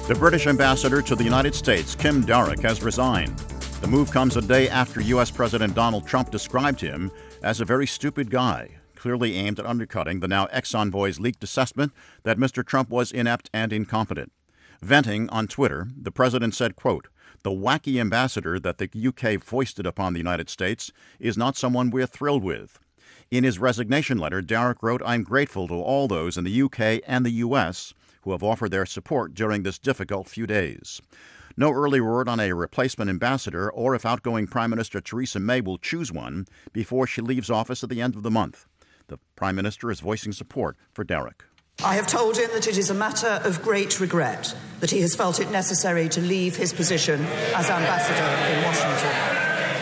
The British ambassador to the United States, Kim Darroch, has resigned. The move comes a day after U.S. President Donald Trump described him as a very stupid guy, clearly aimed at undercutting the now ex-envoy's leaked assessment that Mr. Trump was inept and incompetent. Venting on Twitter, the president said, quote, "The wacky ambassador that the UK foisted upon the United States is not someone we're thrilled with." In his resignation letter, Darroch wrote, "I'm grateful to all those in the UK and the US who have offered their support during this difficult few days." No early word on a replacement ambassador or if outgoing Prime Minister Theresa May will choose one before she leaves office at the end of the month. The Prime Minister is voicing support for Darroch. I have told him that it is a matter of great regret that he has felt it necessary to leave his position as ambassador in Washington.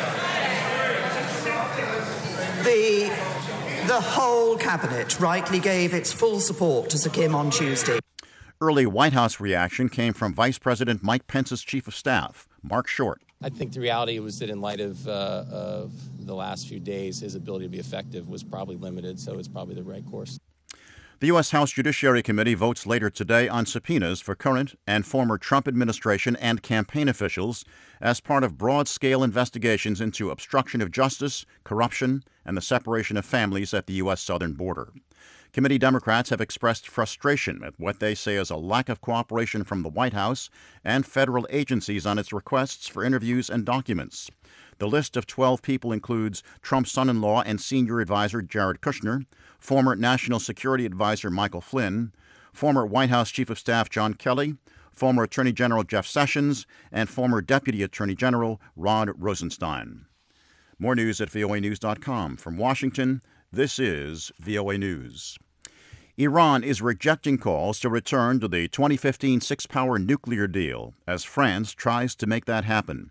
The whole cabinet rightly gave its full support to Sir Kim on Tuesday. Early White House reaction came from Vice President Mike Pence's chief of staff, Mark Short. I think the reality was that in light of the last few days, his ability to be effective was probably limited, so it's probably the right course. The U.S. House Judiciary Committee votes later today on subpoenas for current and former Trump administration and campaign officials as part of broad-scale investigations into obstruction of justice, corruption, and the separation of families at the U.S. southern border. Committee Democrats have expressed frustration at what they say is a lack of cooperation from the White House and federal agencies on its requests for interviews and documents. The list of 12 people includes Trump's son-in-law and senior advisor Jared Kushner, former National Security Advisor Michael Flynn, former White House Chief of Staff John Kelly, former Attorney General Jeff Sessions, and former Deputy Attorney General Rod Rosenstein. More news at voanews.com. From Washington, this is VOA News. Iran is rejecting calls to return to the 2015 six-power nuclear deal as France tries to make that happen.